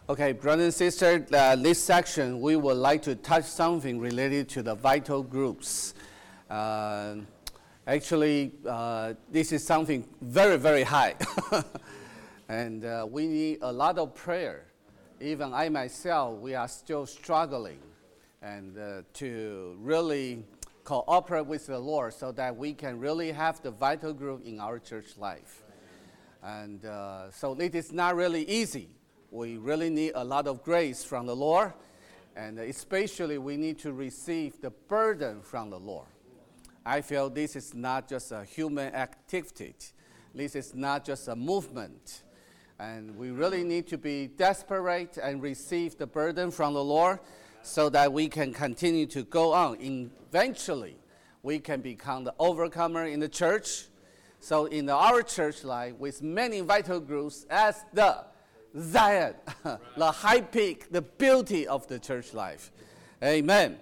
Okay, brothers and sisters, this section we would like to touch something related to the vital groups. Actually, this is something very, very high. And we need a lot of prayer. Even I myself, we are still struggling and to really cooperate with the Lord so that we can really have the vital group in our church life. And so it is not really easy. We really need a lot of grace from the Lord, and especially we need to receive the burden from the Lord. I feel this is not just a human activity. This is not just a movement. And we really need to be desperate and receive the burden from the Lord so that we can continue to go on. Eventually, we can become the overcomer in the church. So in our church life, with many vital groups as the Zion, the high peak, the beauty of the church life. Amen.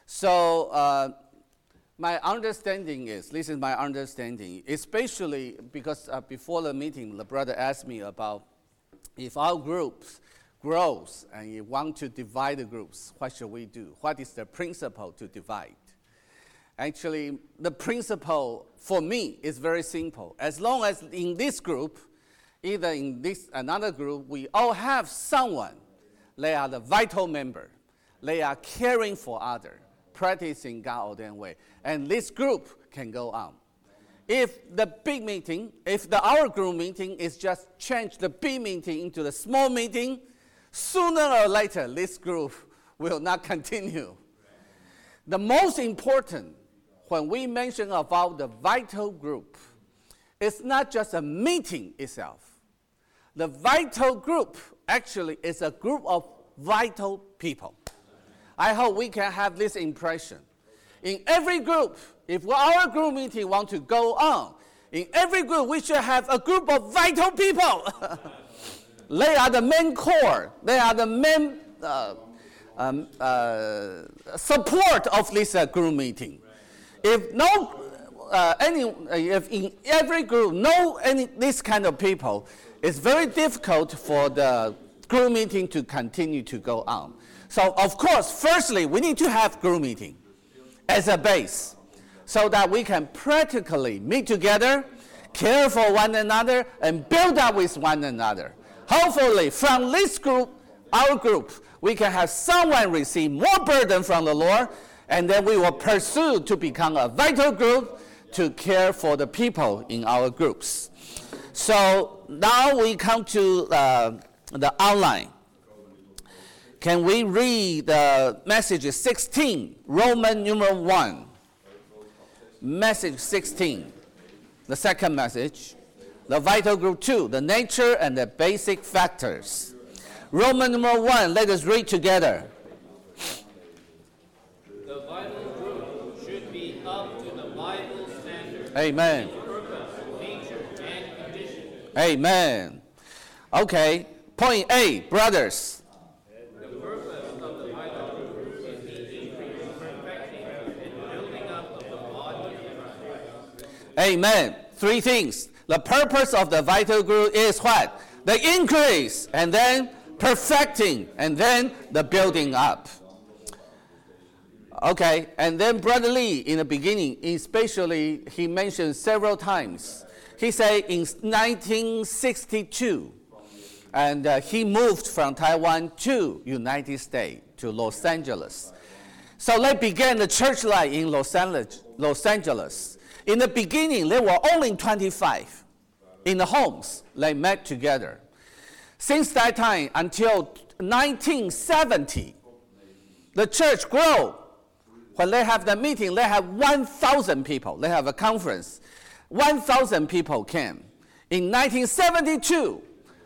So my understanding is, this is my understanding, especially because before the meeting, the brother asked me about if our groups grows and you want to divide the groups, what should we do? What is the principle to divide? Actually, the principle for me is very simple. As long as in this group, either in this another group, we all have someone. They are the vital member. They are caring for others, practicing God-ordained way. And this group can go on. If the big meeting, if our group meeting is just change the big meeting into the small meeting, sooner or later, this group will not continue. The most important, when we mention about the vital group, it's not just a meeting itself. The vital group actually is a group of vital people. I hope we can have this impression. In every group, if our group meeting want to go on, in every group we should have a group of vital people. They are the main core. They are the main support of this group meeting. If in every group this kind of people, it's very difficult for the group meeting to continue to go on. So, of course, firstly, we need to have group meeting as a base so that we can practically meet together, care for one another, and build up with one another. Hopefully, from this group, our group, we can have someone receive more burden from the Lord, and then we will pursue to become a vital group to care for the people in our groups. So now we come to the outline. Can we read the message 16, Roman numeral 1? Message 16, the second message. The vital group 2, the nature and the basic factors. Roman numeral 1, let us read together. The vital group should be up to the Bible standard. Amen. Amen. Okay. Point A, brothers. The purpose of the vital group is the increase, perfecting, and building up of the body of Christ. Amen. Three things. The purpose of the vital group is what? The increase, and then perfecting, and then the building up. Okay. And then Brother Lee, in the beginning, especially, he mentioned several times. He said in 1962, and he moved from Taiwan to United States, to Los Angeles. So they began the church life in Los Angeles. In the beginning, there were only 25 in the homes. They met together. Since that time until 1970, the church grew. When they have the meeting, they have 1,000 people. They have a conference. 1,000 people came. In 1972,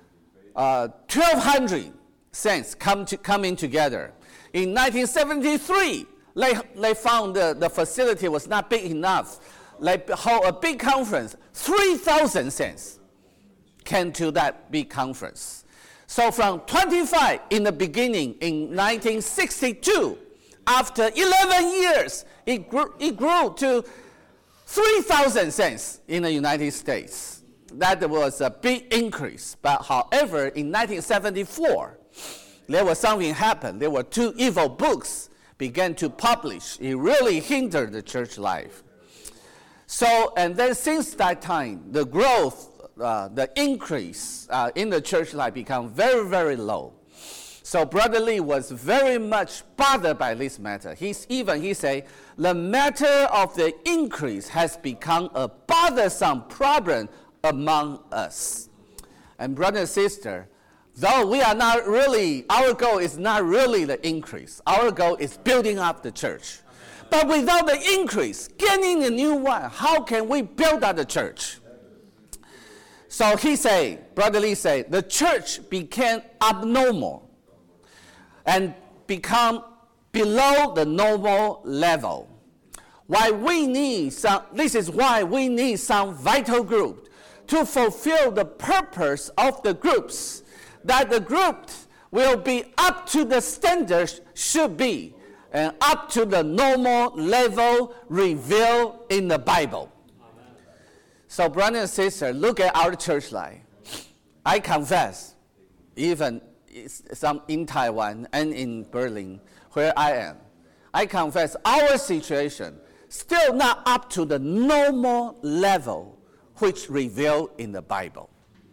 1,200 saints coming together. In 1973, they found the facility was not big enough. They hold a big conference. 3,000 saints came to that big conference. So from 25 in the beginning in 1962, after 11 years, it grew to 3,000 saints in the United States. That was a big increase. But however, in 1974, there was something happened. There were two evil books began to publish. It really hindered the church life. So, and then since that time, the growth, the increase in the church life became very, very low. So Brother Lee was very much bothered by this matter. He said, the matter of the increase has become a bothersome problem among us. And brother and sister, though we are not really, our goal is not really the increase. Our goal is building up the church. But without the increase, gaining a new one, how can we build up the church? So Brother Lee said, the church became abnormal and become below the normal level. This is why we need some vital group to fulfill the purpose of the groups, that the group will be up to the standards should be, and up to the normal level revealed in the Bible. Amen. So brothers and sisters, look at our church life. I confess, even some in Taiwan and in Berlin, where I am, I confess our situation still not up to the normal level which revealed in the Bible.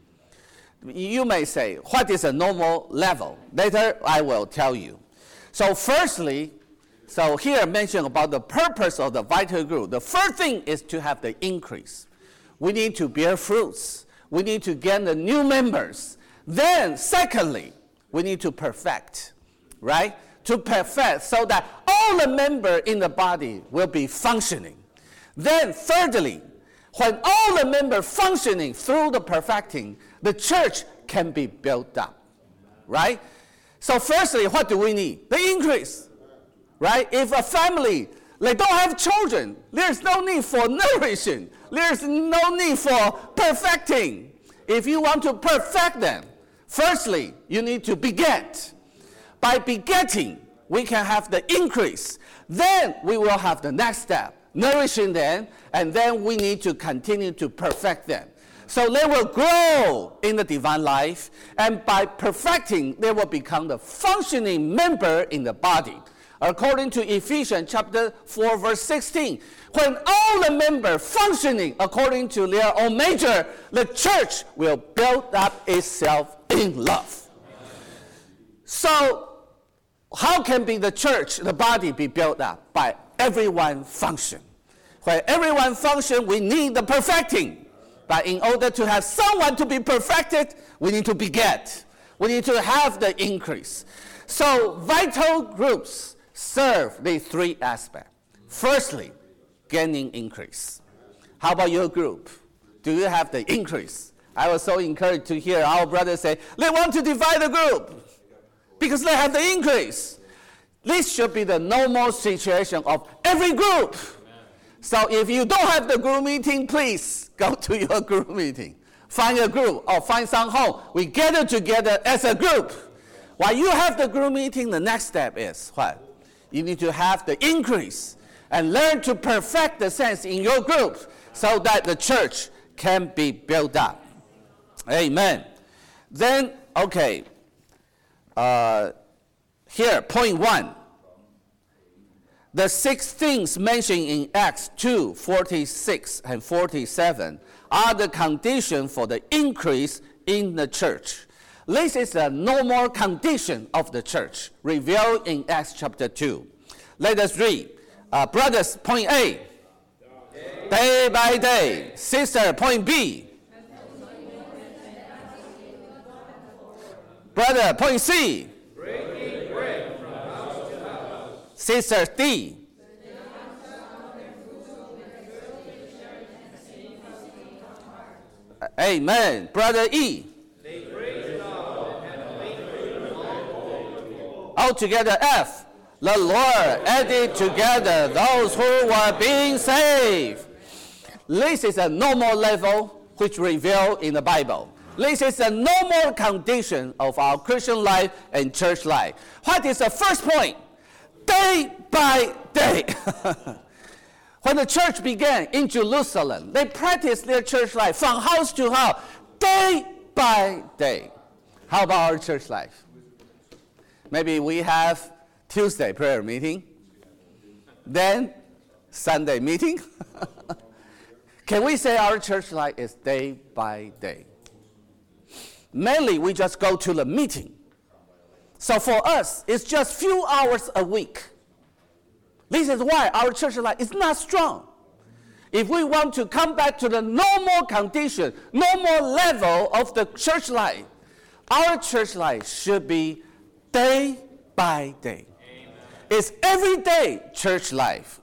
You may say, what is a normal level? Later I will tell you. So firstly, here mentioned about the purpose of the vital group. The first thing is to have the increase. We need to bear fruits. We need to gain the new members. Then secondly, we need to perfect, right? To perfect so that all the members in the body will be functioning. Then thirdly, when all the members functioning through the perfecting, the church can be built up, right? So firstly, what do we need? The increase, right? If a family, they don't have children, there's no need for nourishing. There's no need for perfecting. If you want to perfect them, firstly, you need to beget. By begetting, we can have the increase. Then we will have the next step, nourishing them, and then we need to continue to perfect them. So they will grow in the divine life, and by perfecting, they will become the functioning member in the body. According to Ephesians chapter 4, verse 16, when all the members functioning according to their own measure, the church will build up itself in love. So, how can the church, the body, be built up? By everyone function. When everyone function, we need the perfecting. But in order to have someone to be perfected, we need to beget. We need to have the increase. So vital groups serve these three aspects. Firstly, gaining increase. How about your group? Do you have the increase? I was so encouraged to hear our brothers say, they want to divide the group because they have the increase. This should be the normal situation of every group. So if you don't have the group meeting, please go to your group meeting. Find a group or find some home. We gather together as a group. While you have the group meeting, the next step is what? You need to have the increase and learn to perfect the sense in your group so that the church can be built up. Amen. Then, okay. Here, point 1. The 6 things mentioned in Acts 2, 46 and 47 are the condition for the increase in the church. This is a normal condition of the church, revealed in Acts chapter 2. Let us read. Brothers, point A. Day by day. Sister, point B. Brother, point C. Breaking bread from house to house. Sister D. Amen. Brother E. They praise God and make Altogether F. The Lord added together those who were being saved. This is a normal level which revealed in the Bible. This is a normal condition of our Christian life and church life. What is the first point? Day by day. When the church began in Jerusalem, they practiced their church life from house to house, day by day. How about our church life? Maybe we have Tuesday prayer meeting, then Sunday meeting. Can we say our church life is day by day? Mainly, we just go to the meeting. So for us, it's just few hours a week. This is why our church life is not strong. If we want to come back to the normal condition, normal level of the church life, our church life should be day by day. Amen. It's everyday church life.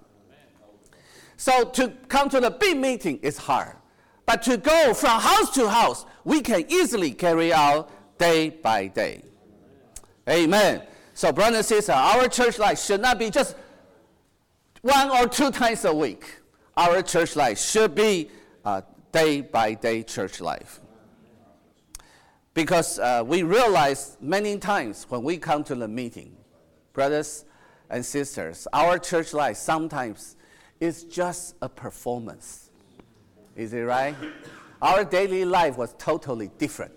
So to come to the big meeting is hard. But to go from house to house, we can easily carry out day by day. Amen. So brothers and sisters, our church life should not be just 1 or 2 times a week. Our church life should be day by day church life. Because we realize many times when we come to the meeting, brothers and sisters, our church life sometimes is just a performance. Is it right? Our daily life was totally different.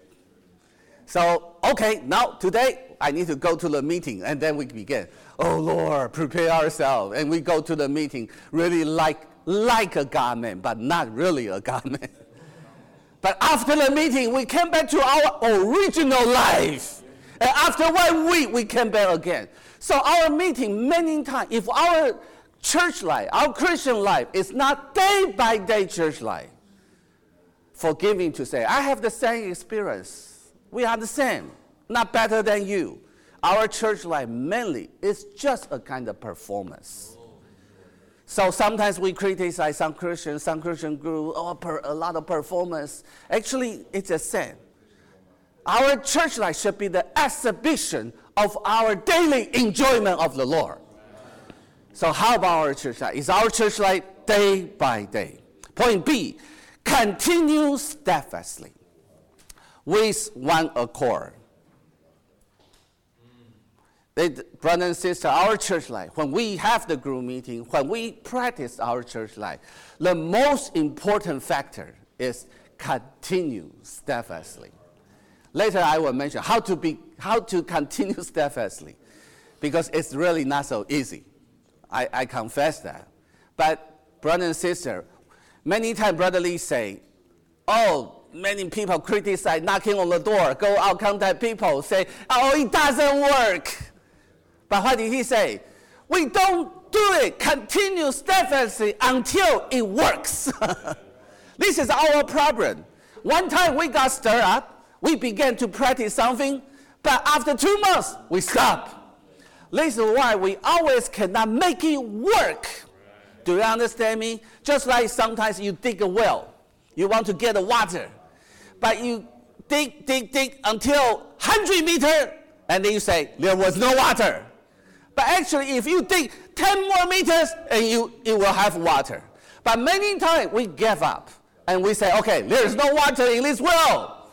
So, okay, now today I need to go to the meeting, and then we begin. Oh Lord, prepare ourselves. And we go to the meeting really like a God man, but not really a God man. But after the meeting, we came back to our original life. And after 1 week, we came back again. So our meeting many times, if our church life, our Christian life is not day by day church life, forgiving to say, I have the same experience. We are the same, not better than you. Our church life mainly is just a kind of performance. So sometimes we criticize some Christian group, a lot of performance. Actually, it's the same. Our church life should be the exhibition of our daily enjoyment of the Lord. So how about our church life? Is our church life day by day? Point B, continue steadfastly with one accord. Brothers and sisters, our church life, when we have the group meeting, when we practice our church life, the most important factor is continue steadfastly. Later I will mention how to continue steadfastly, because it's really not so easy. I confess that. But brothers and sisters, many times Brother Lee say, many people criticize knocking on the door, go out, contact people, say, it doesn't work. But what did he say? We don't do it. Continue steadfastly until it works. This is our problem. One time we got stirred up. We began to practice something. But after 2 months, we stop. This is why we always cannot make it work. Do you understand me? Just like sometimes you dig a well. You want to get the water. But you dig until 100 meters. And then you say, there was no water. But actually, if you dig 10 more meters, and you will have water. But many times we give up, and we say, okay, there's no water in this well.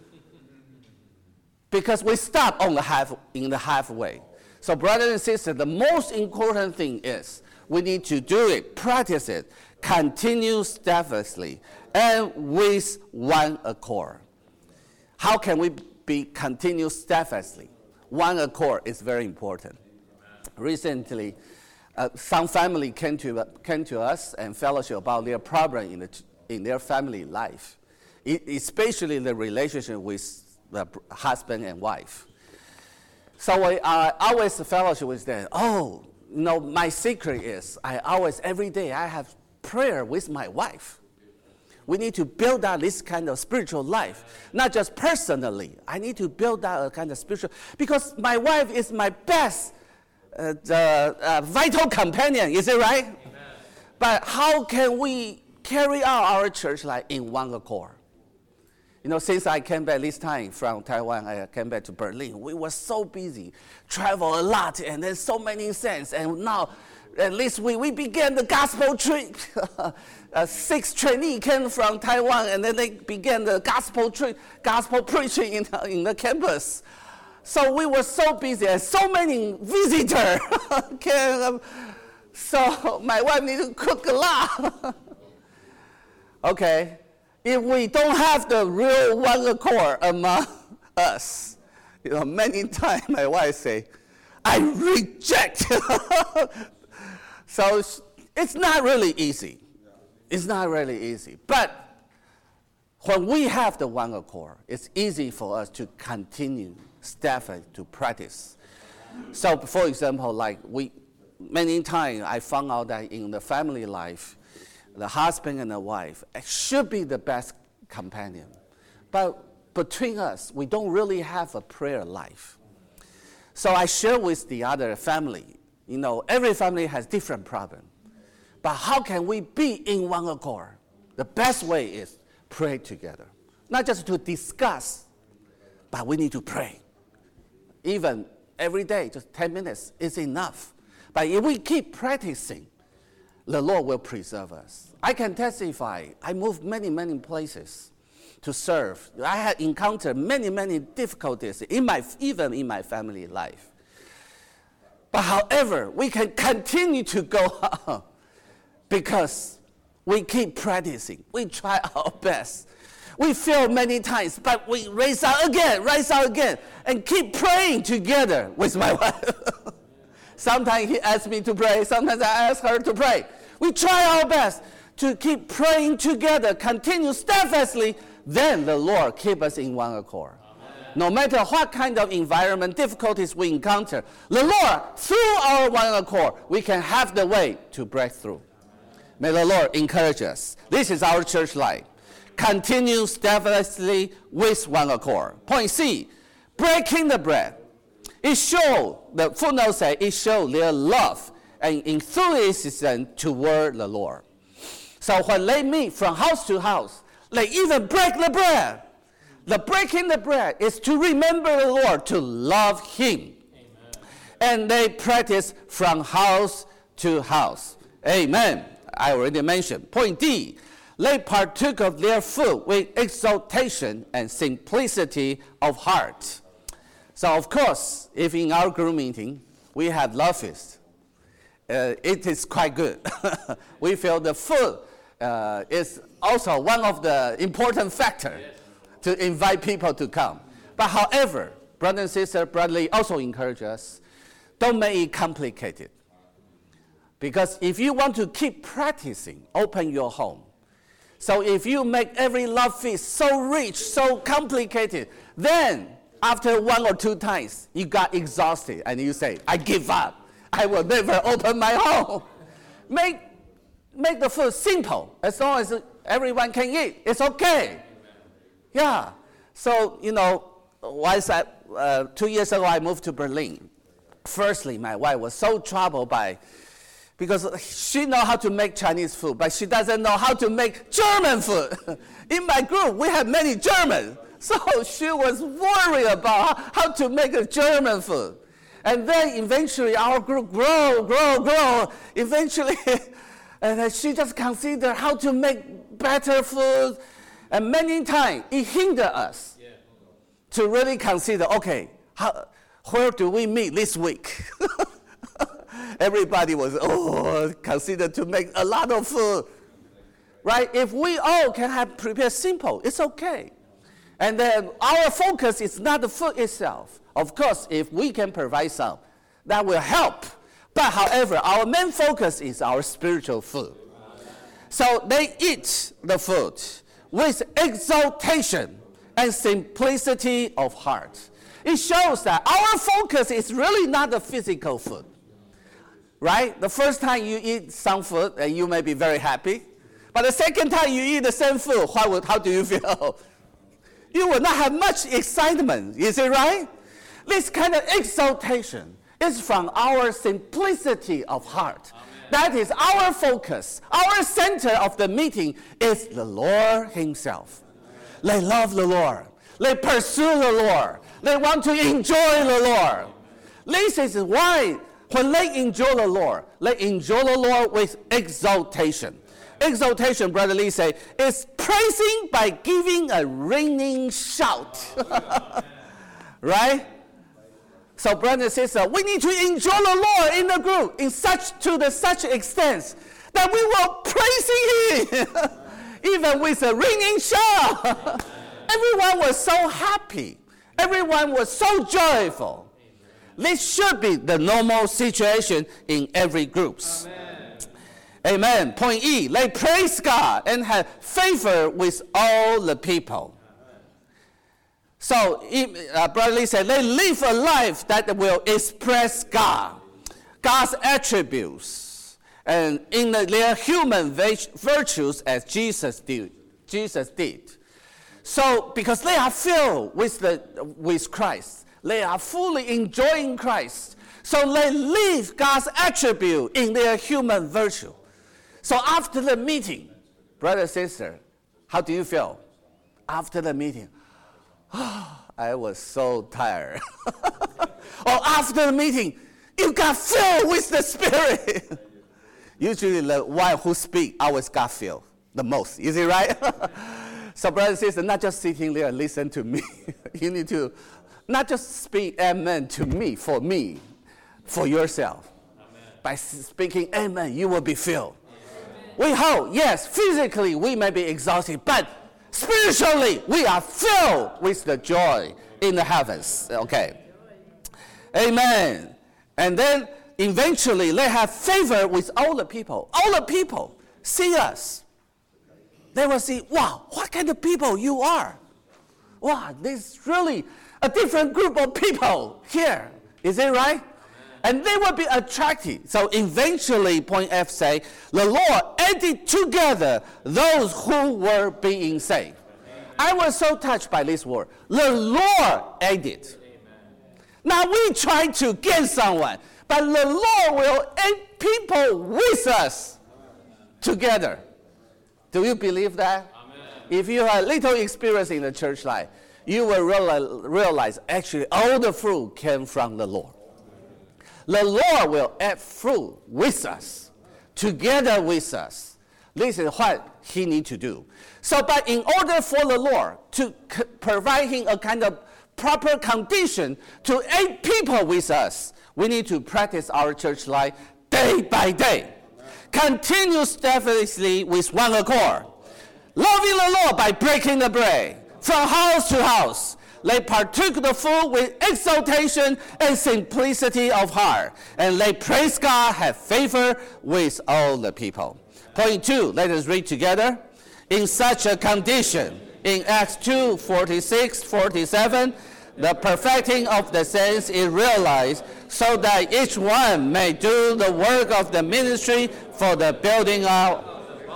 Because we stop in the halfway. So brothers and sisters, the most important thing is we need to do it, practice it, continue steadfastly, and with one accord. How can we continue steadfastly? One accord is very important. Recently, some family came to us and fellowship about their problem in their family life, especially the relationship with the husband and wife. So I always fellowship with them. My secret is every day I have prayer with my wife. We need to build out this kind of spiritual life, not just personally. I need to build out a kind of spiritual, because my wife is my best vital companion, is it right? Amen. But how can we carry out our church life in one accord? Since I came back this time from Taiwan, I came back to Berlin. We were so busy, travel a lot, and then so many things. And now, at least we began the gospel trip. 6 trainees came from Taiwan, and then they began the gospel preaching in the campus. So we were so busy, and so many visitors came. So my wife needed to cook a lot. Okay, if we don't have the real one accord among us, many times my wife say, I reject. So it's not really easy. It's not really easy. But when we have the one accord, it's easy for us to continue steadfastly to practice. So, for example, like many times I found out that in the family life, the husband and the wife should be the best companion. But between us, we don't really have a prayer life. So I share with the other family, every family has different problems. But how can we be in one accord? The best way is pray together. Not just to discuss, but we need to pray. Even every day, just 10 minutes is enough. But if we keep practicing, the Lord will preserve us. I can testify, I moved many, many places to serve. I had encountered many, many difficulties, even in my family life. But however, we can continue to go on because we keep practicing. We try our best. We fail many times, but we rise out again, and keep praying together with my wife. Sometimes he asks me to pray, sometimes I ask her to pray. We try our best to keep praying together, continue steadfastly, then the Lord keep us in one accord. Amen. No matter what kind of environment, difficulties we encounter, the Lord, through our one accord, we can have the way to break through. May the Lord encourage us. This is our church life. Continue steadfastly with one accord. Point C, breaking the bread. It shows, the footnote says, it shows their love and enthusiasm toward the Lord. So when they meet from house to house, they even break the bread. The breaking the bread is to remember the Lord, to love Him. Amen. And they practice from house to house. Amen. I already mentioned. Point D, they partook of their food with exaltation and simplicity of heart. So of course, if in our group meeting we have love feast, it is quite good. We feel the food is also one of the important factors to invite people to come. But however, brother and sister, Brother Lee also encourage us, don't make it complicated. Because if you want to keep practicing, open your home. So if you make every love feast so rich, so complicated, then after 1 or 2 times, you got exhausted and you say, I give up. I will never open my home. Make the food simple. As long as everyone can eat, it's okay. Yeah. So, once 2 years ago, I moved to Berlin. Firstly, my wife was so troubled because she knows how to make Chinese food, but she doesn't know how to make German food. In my group, we have many Germans. So she was worried about how to make a German food. And then eventually our group grow. Eventually, and she just considered how to make better food. And many times it hindered us to really consider, okay, where do we meet this week? Everybody was, considered to make a lot of food. Right? If we all can have prepared simple, it's okay. And then our focus is not the food itself. Of course, if we can provide some, that will help. But however, our main focus is our spiritual food. So they eat the food with exaltation and simplicity of heart. It shows that our focus is really not the physical food. Right? The first time you eat some food, and you may be very happy. But the second time you eat the same food, how do you feel? You will not have much excitement. Is it right? This kind of exaltation is from our simplicity of heart. Amen. That is our focus. Our center of the meeting is the Lord Himself. They love the Lord. They pursue the Lord. They want to enjoy the Lord. This is why when they enjoy the Lord with exaltation. Exaltation, Brother Lee say, is praising by giving a ringing shout. Right? So, brother and sister, we need to enjoy the Lord in the group to such extent that we will praise Him, even with a ringing shout. Everyone was so happy. Everyone was so joyful. This should be the normal situation in every group. Amen. Point E, they praise God and have favor with all the people. So, Brother Lee said, they live a life that will express God, God's attributes, and in their human virtues as Jesus did. So, because they are filled with Christ, they are fully enjoying Christ. So they live God's attribute in their human virtue. So after the meeting, brother, sister, how do you feel? After the meeting, I was so tired. Or after the meeting, you got filled with the Spirit. Usually the one who speaks always got filled the most. Is it right? So brother and sister, not just sitting there and listen to me. You need to not just speak amen to me, for yourself. Amen. By speaking amen, you will be filled. Amen. We hope, yes, physically we may be exhausted, but spiritually we are filled with the joy in the heavens. Okay. Amen. And then eventually they have favor with all the people. All the people see us. They will see, wow, what kind of people you are. Wow, this is really a different group of people here. Is it right? And they will be attracted. So eventually, point F say, the Lord added together those who were being saved. I was so touched by this word. The Lord added. Now we try to get someone, but the Lord will add people with us together. Do you believe that? Amen. If you have little experience in the church life, you will realize actually all the fruit came from the Lord. The Lord will add fruit with us, together with us. This is what he needs to do. So, but in order for the Lord to provide him a kind of proper condition to aid people with us, we need to practice our church life day by day. Continue steadfastly with one accord, loving the Lord by breaking the bread. From house to house, they partook the food with exaltation and simplicity of heart, and they praise God, have favor with all the people. Point 2, let us read together. In such a condition, in Acts 2, 46, 47, the perfecting of the saints is realized, so that each one may do the work of the ministry for the building out.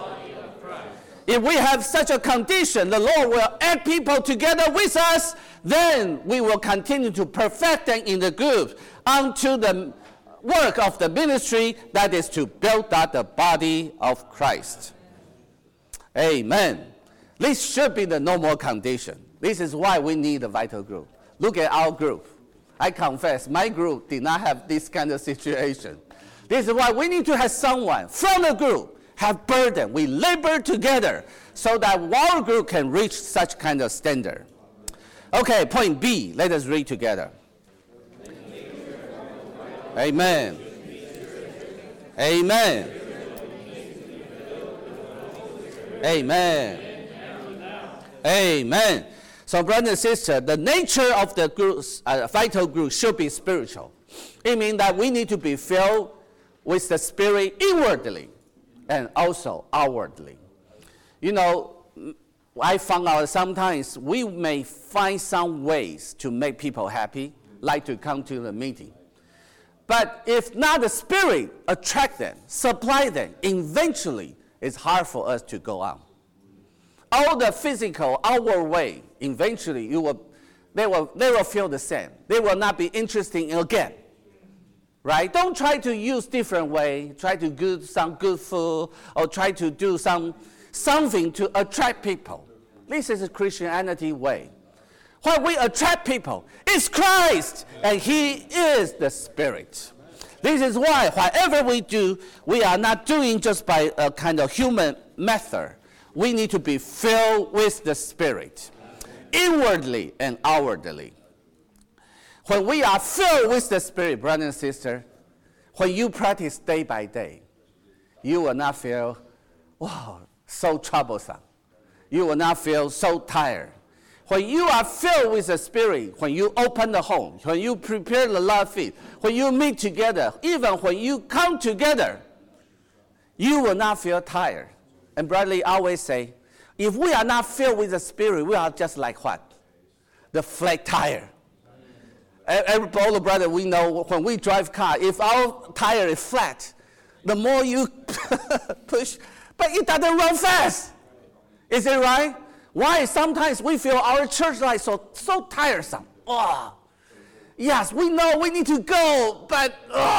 If we have such a condition, the Lord will add people together with us, then we will continue to perfect them in the group unto the work of the ministry, that is to build up the body of Christ. Amen. This should be the normal condition. This is why we need a vital group. Look at our group. I confess, my group did not have this kind of situation. This is why we need to have someone from the group have burden. We labor together so that our group can reach such kind of standard. Okay, point B. Let us read together. Amen. Amen. Amen. Amen. So, brothers and sisters, the nature of the groups, vital group should be spiritual. It means that we need to be filled with the Spirit inwardly and also outwardly. You know, I found out sometimes we may find some ways to make people happy, like to come to the meeting. But if not the Spirit attract them, supply them, eventually it's hard for us to go on. All the physical, outward way, eventually they will feel the same. They will not be interested again. Right? Don't try to use different way. Try to do some good food or try to do something to attract people. This is a Christianity way. When we attract people, it's Christ, and he is the Spirit. This is why whatever we do, we are not doing just by a kind of human method. We need to be filled with the Spirit, inwardly and outwardly. When we are filled with the Spirit, brother and sister, when you practice day by day, you will not feel, wow, so troublesome. You will not feel so tired. When you are filled with the Spirit, when you open the home, when you prepare the love feast, when you meet together, even when you come together, you will not feel tired. And Bradley always say, if we are not filled with the Spirit, we are just like what? The flat tire. All the brother we know, when we drive car, if our tire is flat, the more you push, but it doesn't run fast. Is it right? Why sometimes we feel our church life so tiresome? Oh, yes, we know we need to go, but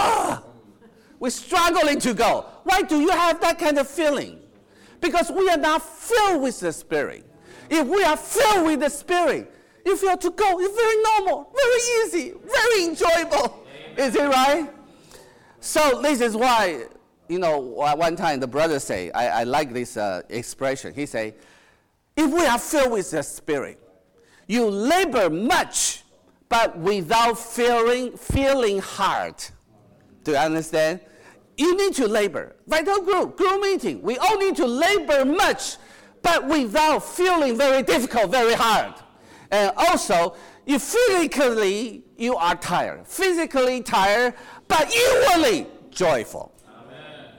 we're struggling to go. Why do you have that kind of feeling? Because we are not filled with the Spirit. If we are filled with the Spirit, you feel to go. It's very normal, very easy, very enjoyable. Is it right? So this is why, one time the brother say, I like this expression. He say, if we are filled with the Spirit, you labor much, but without feeling hard. Do you understand? You need to labor. Vital group meeting, we all need to labor much, but without feeling very difficult, very hard. And also, physically you are tired. Physically tired, but inwardly joyful. Amen.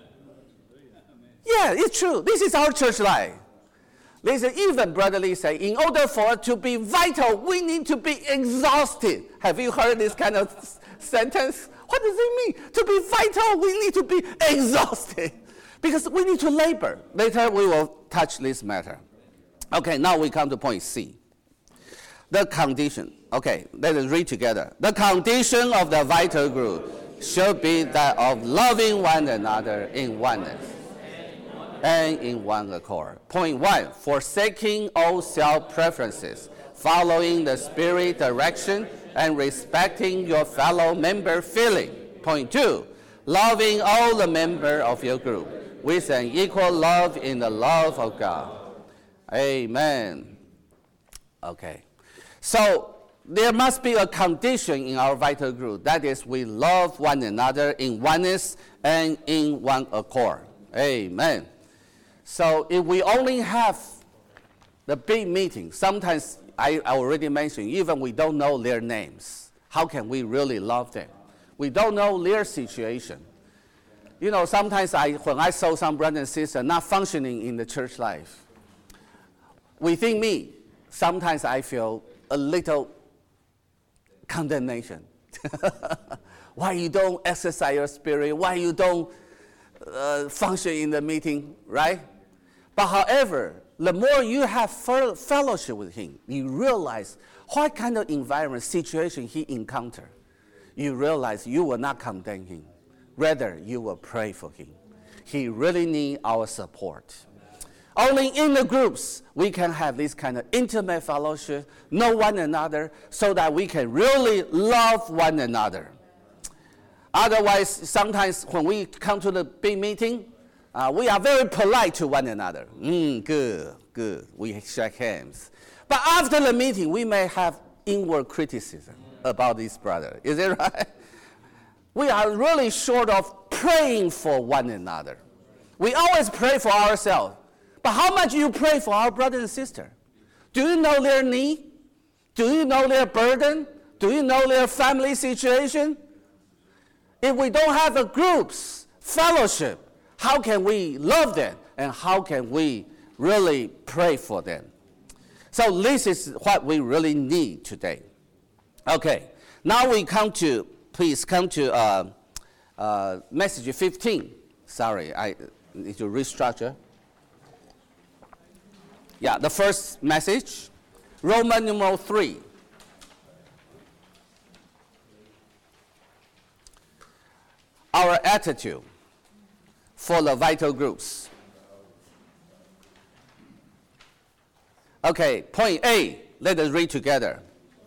Yeah, it's true. This is our church life. Listen, even Brother Lee say, in order for us to be vital, we need to be exhausted. Have you heard this kind of sentence? What does it mean? To be vital, we need to be exhausted. Because we need to labor. Later, we will touch this matter. Okay, now we come to point C. The condition. Okay, let us read together. The condition of the vital group should be that of loving one another in oneness and in one accord. Point 1, forsaking all self-preferences, following the Spirit direction, and respecting your fellow member feeling. Point 2, loving all the members of your group with an equal love in the love of God. Amen. Okay. So there must be a condition in our vital group. That is, we love one another in oneness and in one accord. Amen. So if we only have the big meeting, sometimes I already mentioned, even we don't know their names. How can we really love them? We don't know their situation. Sometimes when I saw some brothers and sisters not functioning in the church life, within me, sometimes I feel a little condemnation. Why you don't exercise your spirit? Why you don't function in the meeting, right? But however, the more you have fellowship with him, you realize what kind of environment, situation he encountered. You realize you will not condemn him. Rather, you will pray for him. He really needs our support. Only in the groups we can have this kind of intimate fellowship, know one another, so that we can really love one another. Otherwise, sometimes when we come to the big meeting, we are very polite to one another. Good. We shake hands. But after the meeting, we may have inward criticism about this brother. Is it right? We are really short of praying for one another. We always pray for ourselves. But how much you pray for our brother and sister? Do you know their need? Do you know their burden? Do you know their family situation? If we don't have a group's fellowship, how can we love them? And how can we really pray for them? So this is what we really need today. Okay, now we please come to message 15. Sorry, I need to restructure. Yeah, the first message, Roman numeral 3. Our attitude for the vital groups. Okay, point A, let us read together.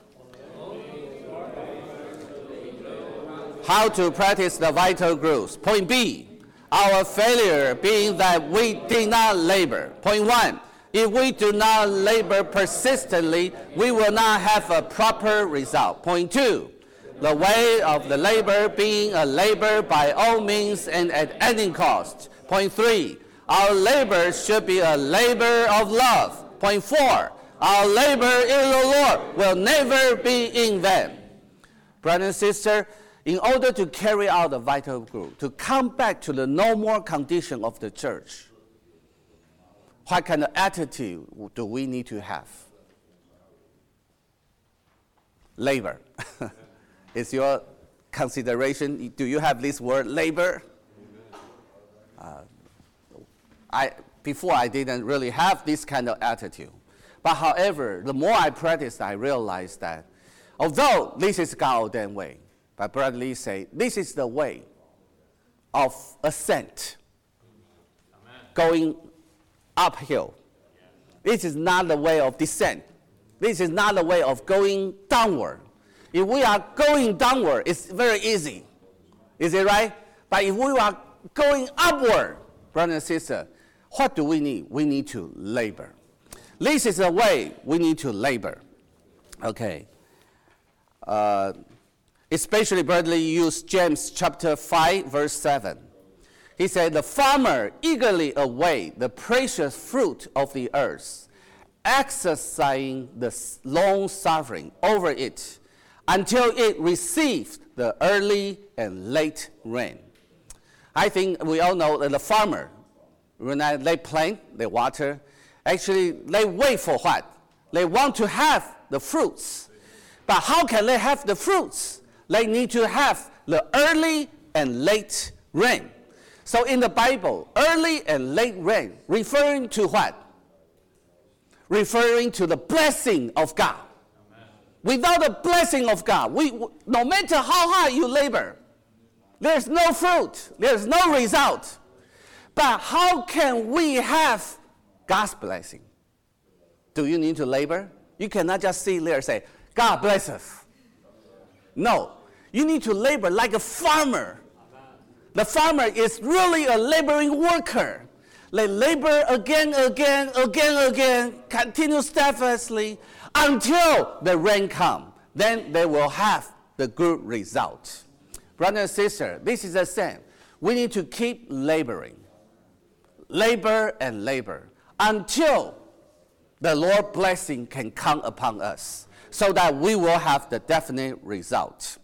How to practice the vital groups. Point B, our failure being that we did not labor. Point 1, if we do not labor persistently, we will not have a proper result. Point 2, the way of the labor being a labor by all means and at any cost. Point 3, our labor should be a labor of love. Point 4, Our labor in the Lord will never be in vain. Brothers and sisters, in order to carry out the vital group, to come back to the normal condition of the church, what kind of attitude do we need to have? Labor. Is your consideration, do you have this word, labor? Before I didn't really have this kind of attitude. But however, the more I practiced, I realized that although this is God's ordained way, but Brother Lee say, this is the way of ascent, going uphill. This is not the way of descent. This is not the way of going downward. If we are going downward, it's very easy. Is it right? But if we are going upward, brother and sister, what do we need? We need to labor. This is the way we need to labor. Okay. Especially Brother Lee used James chapter 5, verse 7. He said, the farmer eagerly await the precious fruit of the earth, exercising the long suffering over it until it receives the early and late rain. I think we all know that the farmer, when they plant, they water, actually they wait for what? They want to have the fruits. But how can they have the fruits? They need to have the early and late rain. So in the Bible, early and late rain, referring to what? Referring to the blessing of God. Amen. Without the blessing of God, no matter how hard you labor, there's no fruit, there's no result. But how can we have God's blessing? Do you need to labor? You cannot just sit there and say, God bless us. No, you need to labor like a farmer. The farmer is really a laboring worker. They labor again, continue steadfastly until the rain comes. Then they will have the good result. Brother and sister, this is the same. We need to keep laboring. Labor and labor until the Lord's blessing can come upon us so that we will have the definite result.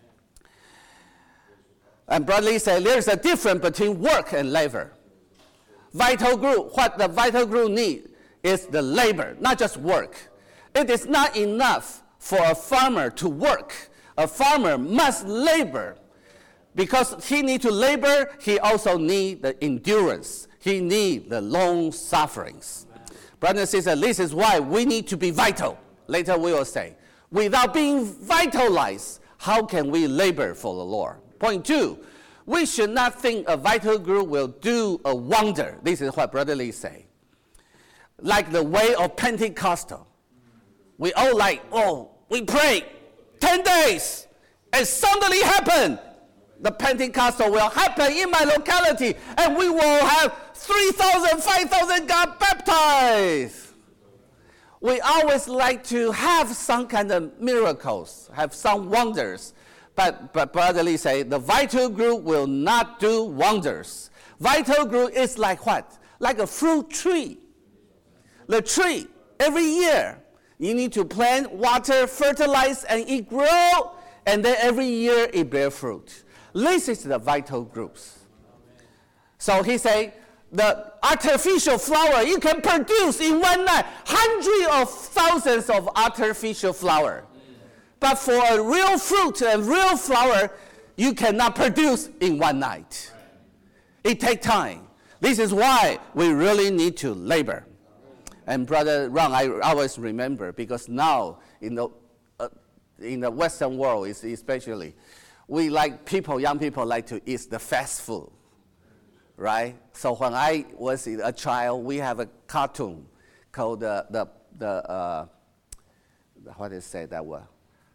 And Brother Lee said there's a difference between work and labor. Vital group, what the vital group need is the labor, not just work. It is not enough for a farmer to work. A farmer must labor. Because he needs to labor, he also needs the endurance. He needs the long sufferings. Brothers and sisters, this is why we need to be vital. Later we will say, without being vitalized, how can we labor for the Lord? Point 2, we should not think a vital group will do a wonder. This is what Brother Lee say. Like the way of Pentecostal. We all we pray 10 days and suddenly happen. The Pentecostal will happen in my locality and we will have 3,000, 5,000 got baptized. We always like to have some kind of miracles, have some wonders. But Brother Lee say the vital group will not do wonders. Vital group is like what? Like a fruit tree. The tree, every year, you need to plant, water, fertilize, and it grow, and then every year it bear fruit. This is the vital groups. So he say, the artificial flower, you can produce in one night hundreds of thousands of artificial flower. But for a real fruit and real flower, you cannot produce in one night. It takes time. This is why we really need to labor. And Brother Ron, I always remember, because now in the Western world especially, young people like to eat the fast food, right? So when I was a child, we have a cartoon called what do you say that word?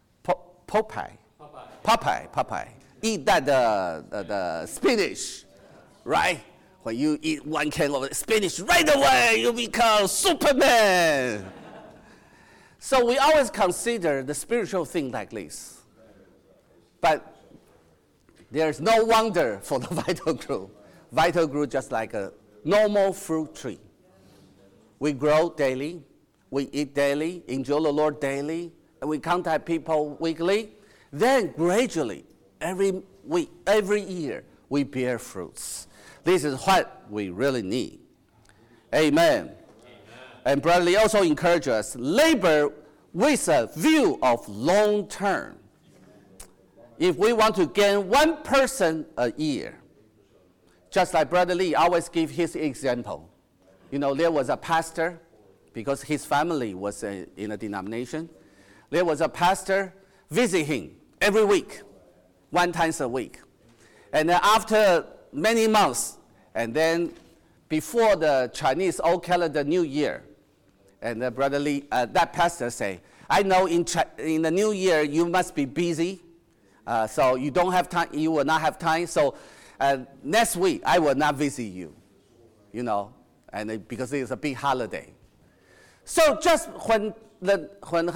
Popeye. Eat that the spinach, right? When you eat one can of spinach, right away you become Superman. So we always consider the spiritual thing like this. But there's no wonder for the vital group. Vital group just like a normal fruit tree. We grow daily, we eat daily, enjoy the Lord daily, and we contact people weekly, then gradually, every week, every year, we bear fruits. This is what we really need. Amen. And Brother Lee also encourages us, labor with a view of long term. If we want to gain one person a year, just like Brother Lee always give his example. You know, there was a pastor, because his family was in a denomination. There was a pastor visit him every week, one time a week. And then after many months, and then before the Chinese old calendar New Year, and Brother Lee, that pastor say, I know in the New Year you must be busy, so you don't have time. You will not have time. So next week I will not visit you, you know, and because it's a big holiday. So just when the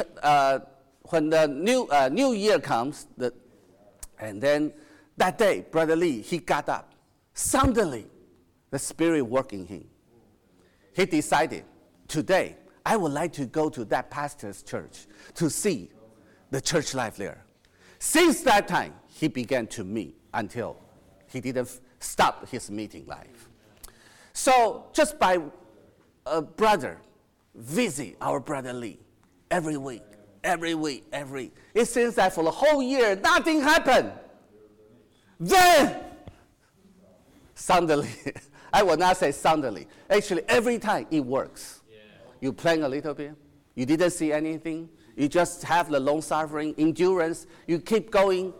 New Year comes, and then that day, Brother Lee, he got up. Suddenly, the Spirit worked in him. He decided, today, I would like to go to that pastor's church to see the church life there. Since that time, he began to meet until he didn't stop his meeting life. So just by a brother visit our Brother Lee every week. It seems that for the whole year, nothing happened. Then, suddenly, I will not say suddenly. Actually, every time it works. Yeah. You plan a little bit. You didn't see anything. You just have the long suffering, endurance. You keep going.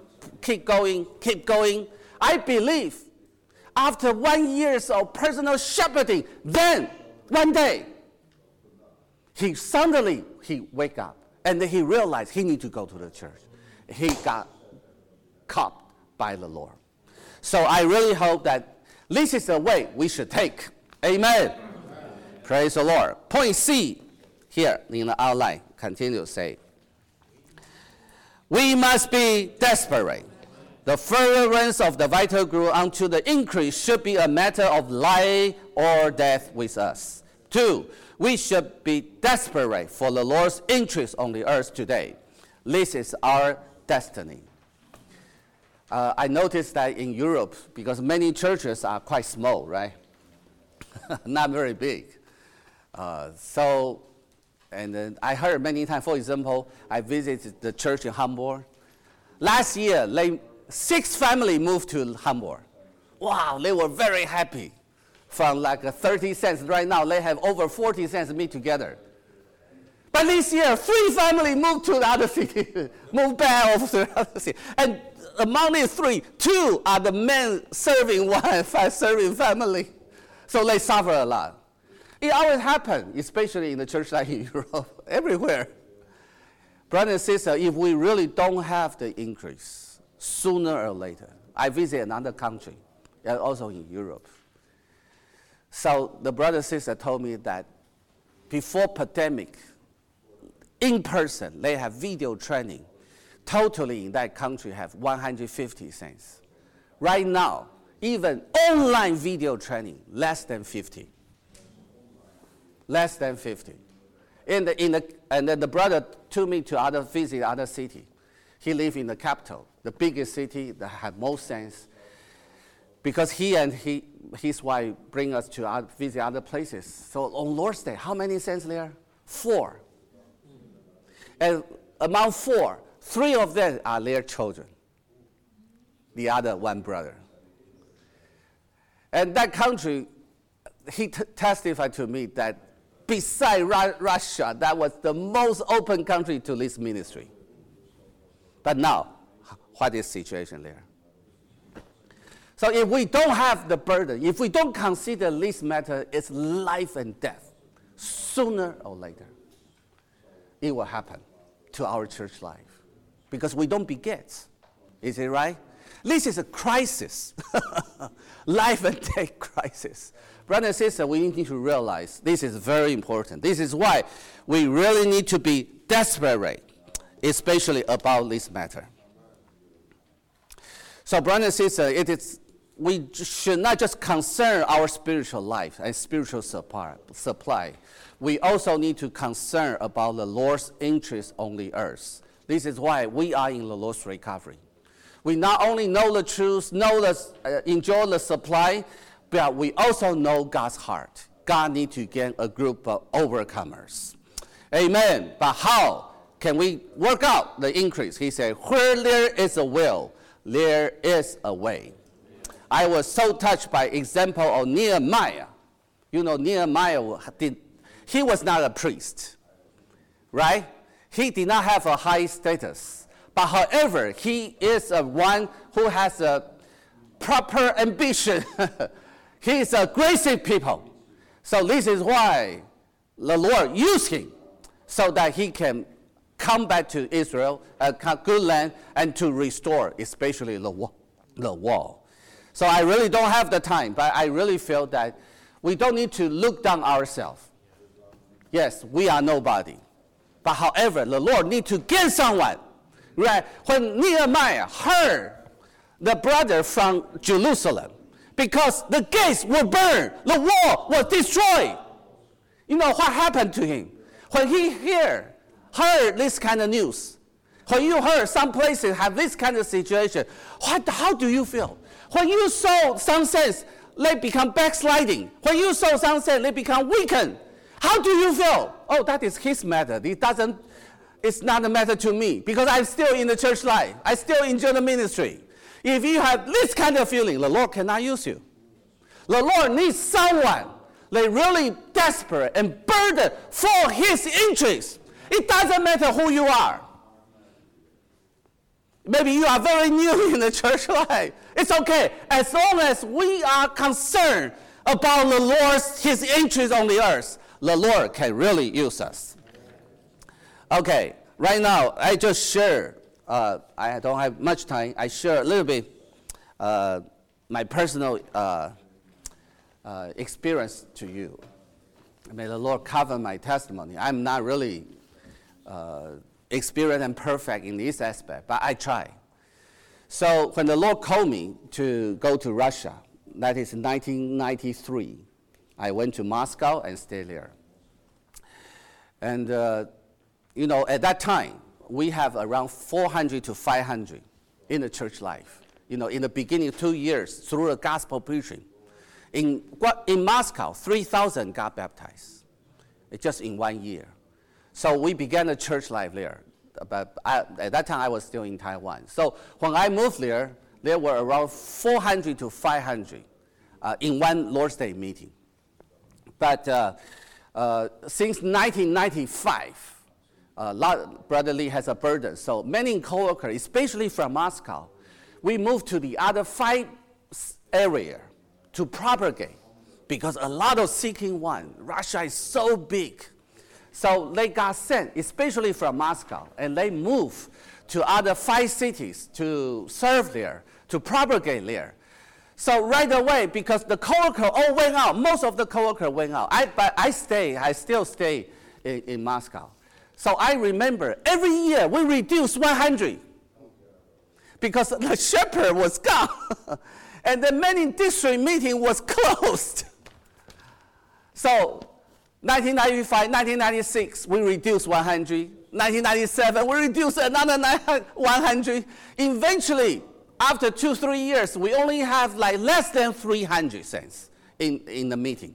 I believe after 1 year of personal shepherding, then one day, he wake up and then he realized he need to go to the church. He got caught by the Lord. So I really hope that this is the way we should take. Amen. Amen. Praise the Lord. Point C here in the outline. Continue to say. We must be desperate. The furtherance of the vital growth unto the increase should be a matter of life or death with us. 2, we should be desperate for the Lord's interest on the earth today. This is our destiny. I noticed that in Europe, because many churches are quite small, right? Not very big. And then I heard many times, for example, I visited the church in Hamburg. Last year, 6 families moved to Hamburg. Wow, they were very happy. From like 30 cents, right now they have over 40 cents meet together. But this year, 3 families moved to the other city, moved back over to the other city. And among these 3, 2 are the men serving wife and serving family. So they suffer a lot. It always happens, especially in the church like in Europe, everywhere. Brothers and sisters, if we really don't have the increase, sooner or later, I visit another country, and also in Europe. So the brother and sister told me that before pandemic, in person, they have video training. Totally in that country have 150 cents. Right now, even online video training, less than 50. Less than 50. And then the brother took me to visit other city. He lived in the capital, the biggest city that had most sense. Because he and his wife bring us to visit other places. So on Lord's Day, how many cents there? 4. And among 4, 3 of them are their children. The other 1 brother. And that country, he testified to me that beside Russia, that was the most open country to this ministry. But now, what is the situation there? So if we don't have the burden, if we don't consider this matter, it's life and death, sooner or later, it will happen to our church life. Because we don't beget. Is it right? This is a crisis. Life and death crisis. Brothers and sisters, we need to realize this is very important. This is why we really need to be desperate, especially about this matter. So brothers and sisters, should not just concern our spiritual life and spiritual supply. We also need to concern about the Lord's interest on the earth. This is why we are in the Lord's recovery. We not only know the truth, enjoy the supply, but we also know God's heart. God needs to get a group of overcomers. Amen. But how can we work out the increase? He said, where there is a will, there is a way. I was so touched by example of Nehemiah. You know, Nehemiah, he was not a priest, right? He did not have a high status. But however, he is one who has a proper ambition. He is a aggressive people. So this is why the Lord used him so that he can come back to Israel, a good land, and to restore, especially the wall. So I really don't have the time, but I really feel that we don't need to look down ourselves. Yes, we are nobody. But however, the Lord needs to get someone. Right? When Nehemiah heard the brother from Jerusalem, because the gates were burned, the wall was destroyed. You know what happened to him? When he heard this kind of news, when you heard some places have this kind of situation, how do you feel? When you saw some saints, they become backsliding. When you saw some saints, they become weakened. How do you feel? Oh, that is his matter. It's not a matter to me because I'm still in the church life. I still enjoy the ministry. If you have this kind of feeling, the Lord cannot use you. The Lord needs someone that really desperate and burdened for his interest. It doesn't matter who you are. Maybe you are very new in the church life. It's okay. As long as we are concerned about the Lord's, his interest on the earth, the Lord can really use us. Okay, right now, I just share, I don't have much time. I share a little bit my personal experience to you. May the Lord cover my testimony. I'm not really experienced and perfect in this aspect, but I try. So when the Lord called me to go to Russia, that is 1993, I went to Moscow and stayed there. And, you know, at that time, we have around 400 to 500 in the church life. You know, in the beginning 2 years, through the gospel preaching. In Moscow, 3,000 got baptized, just in 1 year. So we began a church life there. But at that time, I was still in Taiwan. So when I moved there were around 400 to 500 in one Lord's Day meeting. But since 1995, Brother Lee has a burden. So many co-workers, especially from Moscow, we moved to the other 5 areas to propagate because a lot of seeking one. Russia is so big. So they got sent, especially from Moscow, and they moved to other 5 cities to serve there, to propagate there. So right away, because the co-worker all went out, most of the co-worker went out. But I still stay in Moscow. So I remember every year we reduced 100 because the shepherd was gone. And the main district meeting was closed. So 1995, 1996, we reduced 100. 1997, we reduced another 100. Eventually, after 2-3 years, we only have like less than 300 saints in the meeting.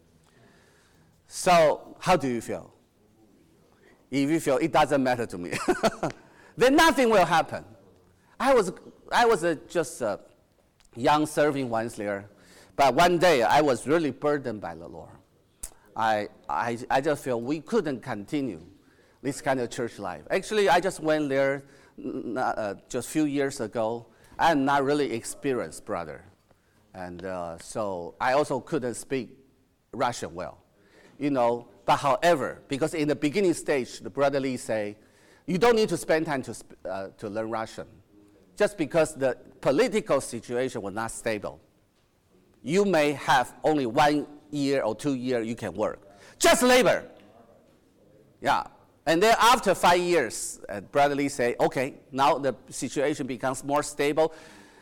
So how do you feel? If you feel it doesn't matter to me, then nothing will happen. I was just a young serving ones there, but one day I was really burdened by the Lord. I just feel we couldn't continue this kind of church life. Actually, I just went there just a few years ago. I'm not really experienced, brother. And so I also couldn't speak Russian well. You know, but however, because in the beginning stage, the Brother Lee say, you don't need to spend time to learn Russian. Just because the political situation was not stable. You may have only 1 year or 2 years you can work. Just labor. Yeah. And then after 5 years, Brother Lee say, okay, now the situation becomes more stable.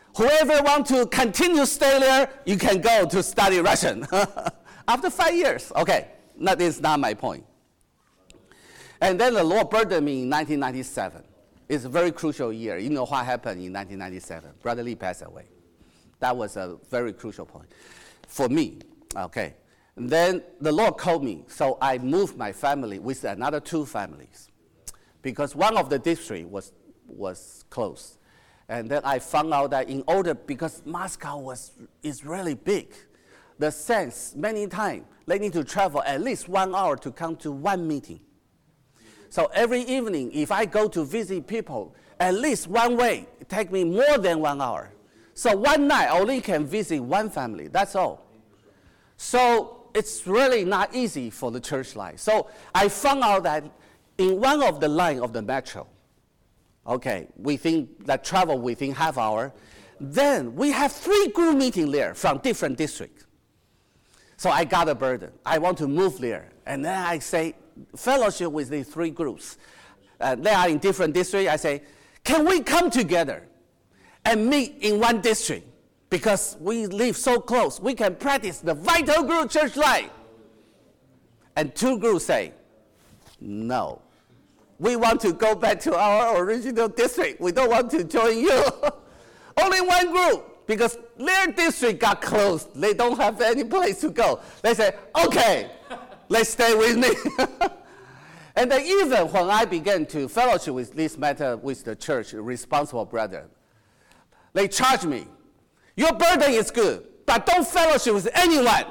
Whoever want to continue stay there, you can go to study Russian. After 5 years, okay, that is not my point. And then the Lord burdened me in 1997. It's a very crucial year. You know what happened in 1997? Brother Lee passed away. That was a very crucial point for me, okay. And then the Lord called me, so I moved my family with another 2 families because one of the districts was closed. And then I found out that in order, because Moscow is really big, the saints, many times, they need to travel at least 1 hour to come to one meeting. So every evening, if I go to visit people, at least one way, it takes me more than 1 hour. So one night, I only can visit one family, that's all. So it's really not easy for the church life. So I found out that in one of the line of the metro, okay, we think that travel within half hour, then we have 3 group meetings there from different districts. So I got a burden. I want to move there. And then I say, fellowship with these 3 groups. They are in different districts. I say, can we come together and meet in one district? Because we live so close. We can practice the vital group church life. And 2 groups say, no. We want to go back to our original district. We don't want to join you. Only one group, because their district got closed. They don't have any place to go. They say, okay, let's stay with me. And then even when I began to fellowship with this matter with the church responsible brother, they charged me, your burden is good, but don't fellowship with anyone.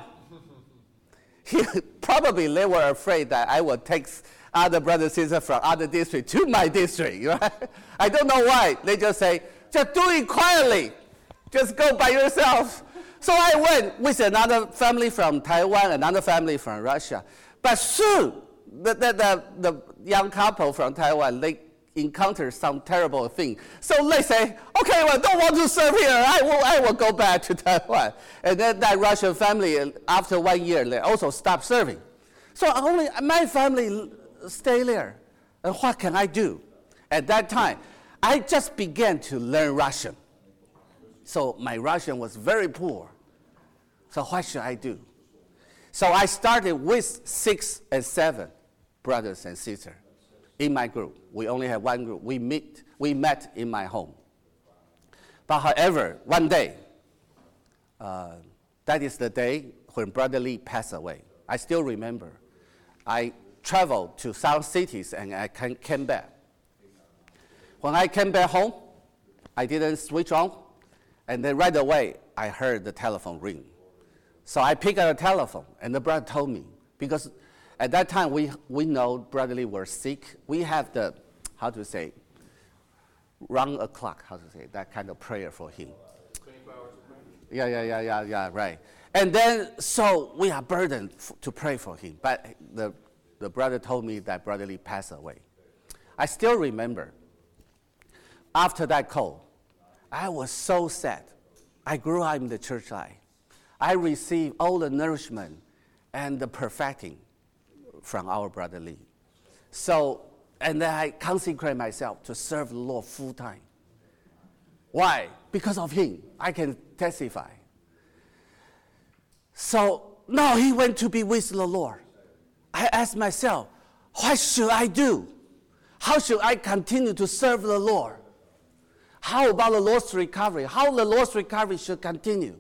Probably they were afraid that I would take other brothers and sisters from other districts to my district, right? I don't know why. They just say, just do it quietly. Just go by yourself. So I went with another family from Taiwan, another family from Russia. But soon, the young couple from Taiwan, they encountered some terrible thing. So they say, okay, well, don't want to serve here. I will go back to Taiwan. And then that Russian family, after 1 year, they also stopped serving. So only my family stay there. And what can I do? At that time, I just began to learn Russian. So my Russian was very poor. So what should I do? So I started with 6 and 7 brothers and sisters in my group. We only had one group. We met in my home. But however, one day, that is the day when Brother Lee passed away. I still remember. I traveled to some cities and I came back. When I came back home, I didn't switch on, and then right away, I heard the telephone ring. So I picked up the telephone, and the brother told me, because at that time, we know Brother Lee was sick. We have the, round a clock, that kind of prayer for him. 24 hours of prayer? Yeah, right. And then, so we are burdened to pray for him. But the brother told me that Brother Lee passed away. I still remember, after that call, I was so sad. I grew up in the church life. I received all the nourishment and the perfecting from our Brother Lee. So, and then I consecrate myself to serve the Lord full time. Why? Because of him, I can testify. So now he went to be with the Lord. I asked myself, what should I do? How should I continue to serve the Lord? How about the Lord's recovery? How the Lord's recovery should continue?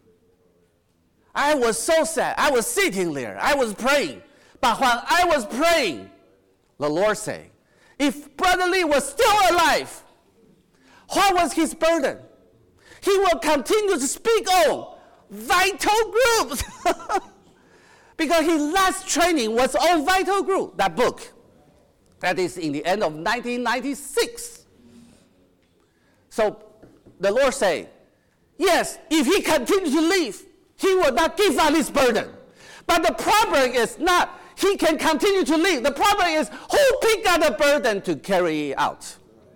I was so sad. I was sitting there. I was praying. But when I was praying, the Lord said, if Brother Lee was still alive, what was his burden? He will continue to speak on vital groups. Because his last training was on vital group, that book. That is in the end of 1996. So the Lord said, yes, if he continues to live, he will not give up his burden. But the problem is not he can continue to live. The problem is who picked up the burden to carry it out.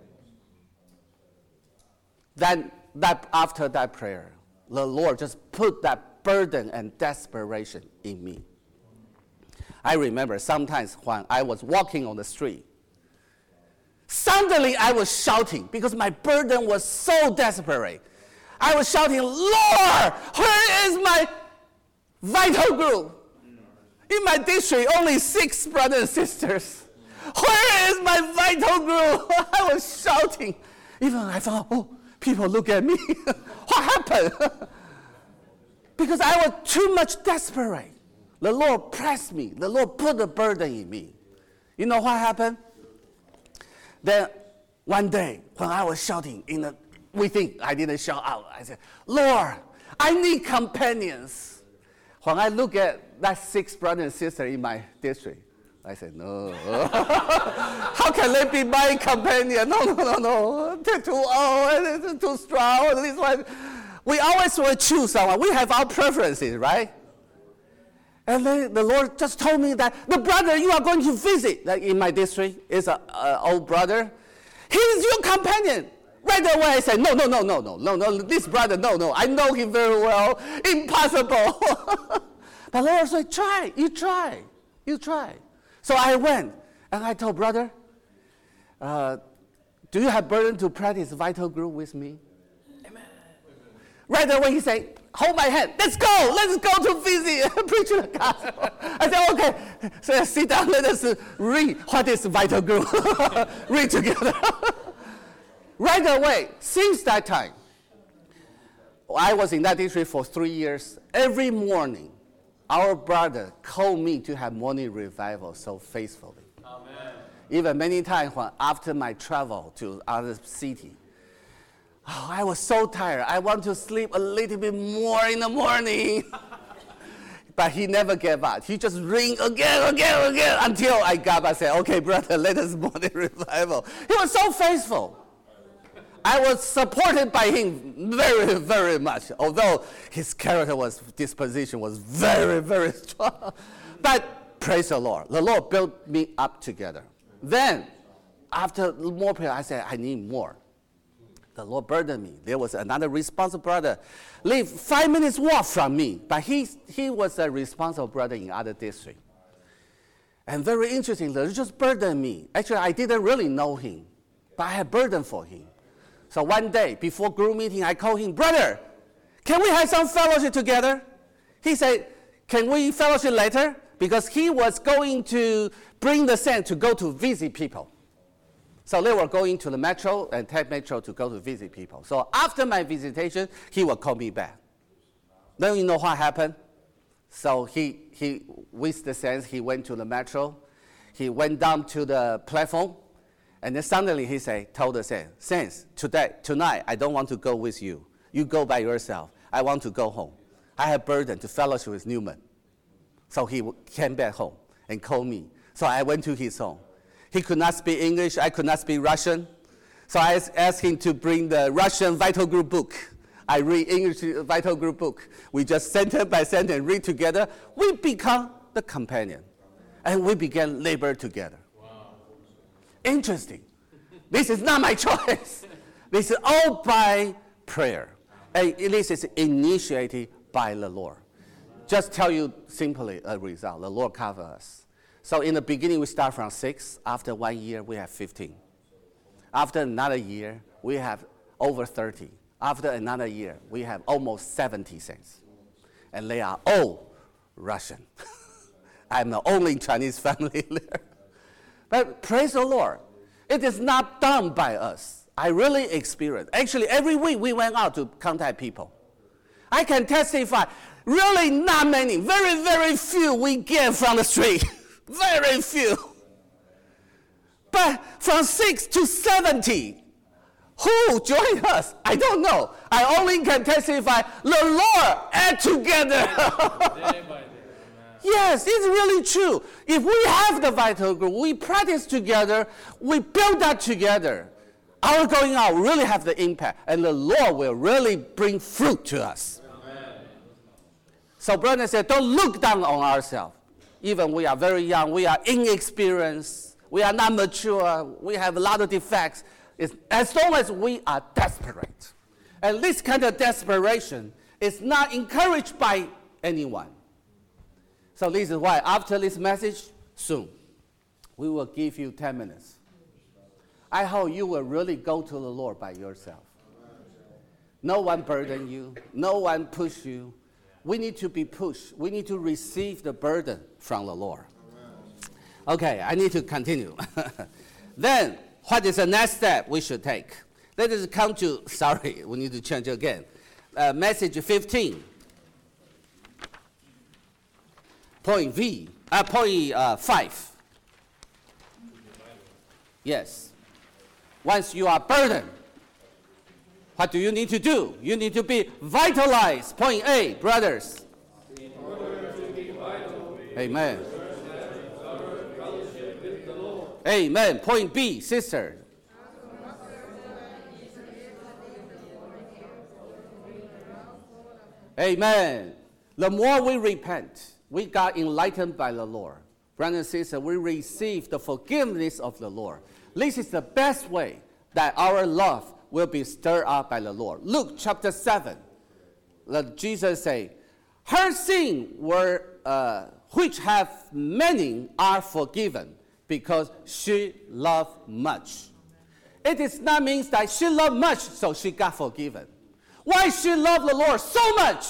Then after that prayer, the Lord just put that burden and desperation in me. I remember sometimes when I was walking on the street, suddenly I was shouting because my burden was so desperate. I was shouting, Lord, where is my vital group? In my district, only 6 brothers and sisters. Where is my vital group? I was shouting. Even I thought, oh, people look at me. What happened? Because I was too much desperate. The Lord pressed me. The Lord put a burden in me. You know what happened? Then one day, when I was shouting, we think I didn't shout out. I said, Lord, I need companions. When I look at that 6 brothers and sisters in my district, I said, no. How can they be my companion? No. They're too old, they're too strong. This one. We always will choose someone. We have our preferences, right? And then the Lord just told me that the brother you are going to visit, like in my district, is an old brother. He is your companion. Right away I said, no, this brother, no, I know him very well. Impossible. But Lord said, you try. So I went, and I told brother, do you have burden to practice vital group with me? Amen. Right away he said, hold my hand, let's go to visit, preach the gospel. I said, okay, so sit down, let us read what is vital group. Read together. Right away, since that time, I was in that district for 3 years. Every morning, our brother called me to have morning revival so faithfully. Amen. Even many times after my travel to other city, I was so tired. I want to sleep a little bit more in the morning. But he never gave up. He just ring again, until I got up and said, okay, brother, let us morning revival. He was so faithful. I was supported by him very, very much, although his disposition was very, very strong. But praise the Lord built me up together. Then, after more prayer, I said, I need more. The Lord burdened me. There was another responsible brother, live 5 minutes walk from me, but he was a responsible brother in other district. And very interesting, the Lord just burdened me. Actually, I didn't really know him, but I had burden for him. So one day, before group meeting, I called him, brother, can we have some fellowship together? He said, can we fellowship later? Because he was going to bring the saints to go to visit people. So they were going to the metro and take metro to go to visit people. So after my visitation, he would call me back. Then you know what happened? So he with the saints, he went to the metro. He went down to the platform. And then suddenly he told the saints, tonight I don't want to go with you. You go by yourself. I want to go home. I have burden to fellowship with Newman. So he came back home and called me. So I went to his home. He could not speak English. I could not speak Russian. So I asked him to bring the Russian Vital Group book. I read English Vital Group book. We just sentence by sentence read together. We become the companion. And we began labor together. Interesting. This is not my choice. This is all by prayer. And this is initiated by the Lord. Just tell you simply a result. The Lord covers us. So in the beginning, we start from 6. After 1 year, we have 15. After another year, we have over 30. After another year, we have almost 70 saints. And they are all Russian. I'm the only Chinese family there. But praise the Lord, it is not done by us. I really experienced. Actually, every week we went out to contact people. I can testify, really not many, very, very few we get from the street. Very few. But from 6 to 70, who joined us? I don't know. I only can testify, the Lord add together. Yes, it's really true. If we have the vital group, we practice together, we build that together, our going out really have the impact, and the Lord will really bring fruit to us. Amen. So brother said, don't look down on ourselves. Even we are very young, we are inexperienced, we are not mature, we have a lot of defects. It's, as long as we are desperate. And this kind of desperation is not encouraged by anyone. So this is why after this message, soon, we will give you 10 minutes. I hope you will really go to the Lord by yourself. No one burden you. No one push you. We need to be pushed. We need to receive the burden from the Lord. Okay, I need to continue. Then, what is the next step we should take? Let us come to, sorry, we need to change again. Message 15. Point 5. Yes. Once you are burdened, what do you need to do? You need to be vitalized. Point A, brothers. In order to be vital, Amen. fellowship with the Lord. Amen. Point B, sister. Amen. The more we repent, we got enlightened by the Lord. Brothers and sisters, we receive the forgiveness of the Lord. This is the best way that our love will be stirred up by the Lord. Luke chapter 7. Jesus say, her sin which have many are forgiven, because she loved much. It is not means that she loved much, so she got forgiven. Why she loved the Lord so much?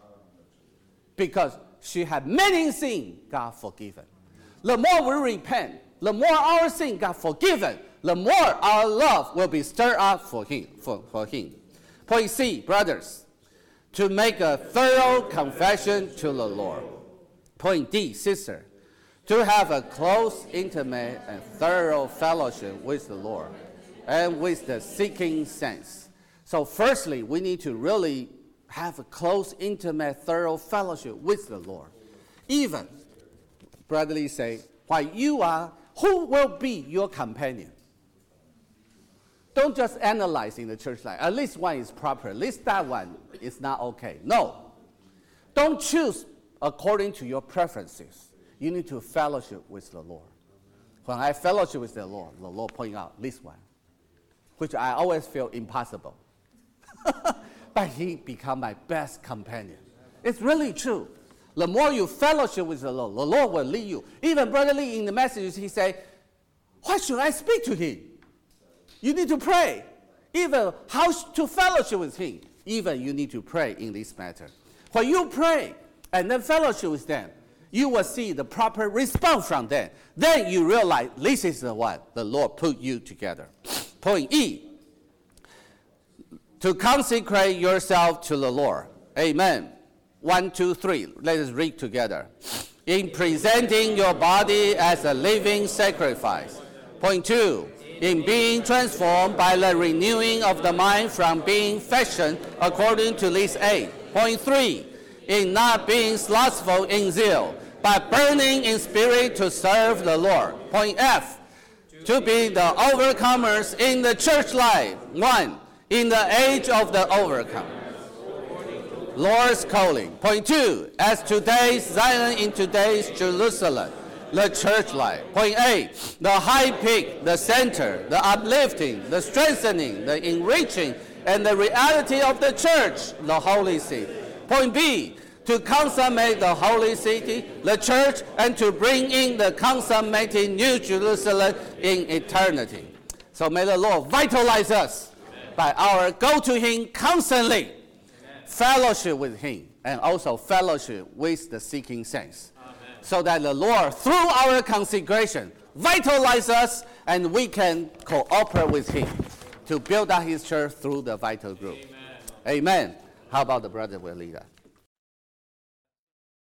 Because she had many sins got forgiven. The more we repent, the more our sin got forgiven, the more our love will be stirred up for him. Point C, brothers, to make a thorough confession to the Lord. Point D, sister, to have a close, intimate, and thorough fellowship with the Lord and with the seeking saints. So firstly, we need to really have a close, intimate, thorough fellowship with the Lord. Even, Brother Lee say, while you are, who will be your companion? Don't just analyze in the church life. At least one is proper. At least that one is not okay. No. Don't choose according to your preferences. You need to fellowship with the Lord. When I fellowship with the Lord point out this one, which I always feel impossible. But he become my best companion. It's really true. The more you fellowship with the Lord will lead you. Even Brother Lee in the messages, he say, why should I speak to him? You need to pray. Even how to fellowship with him. Even you need to pray in this matter. When you pray and then fellowship with them, you will see the proper response from them. Then you realize this is the one the Lord put you together. Point E, to consecrate yourself to the Lord. Amen. 1, 2, 3. Let us read together. In presenting your body as a living sacrifice. Point 2, in being transformed by the renewing of the mind from being fashioned according to this age. Point 3, in not being slothful in zeal, but burning in spirit to serve the Lord. Point F, to be the overcomers in the church life. 1, in the age of the overcomer. Lord's calling. Point 2, as today's Zion in today's Jerusalem, the church life. Point A, the high peak, the center, the uplifting, the strengthening, the enriching, and the reality of the church, the holy city. Point B, to consummate the holy city, the church, and to bring in the consummated New Jerusalem in eternity. So may the Lord vitalize us by our go to him constantly, fellowship with him, and also fellowship with the seeking saints. Amen. So that the Lord, through our consecration, vitalize us, and we can cooperate with him to build up his church through the vital group. Amen. Amen. How about the brother will lead us?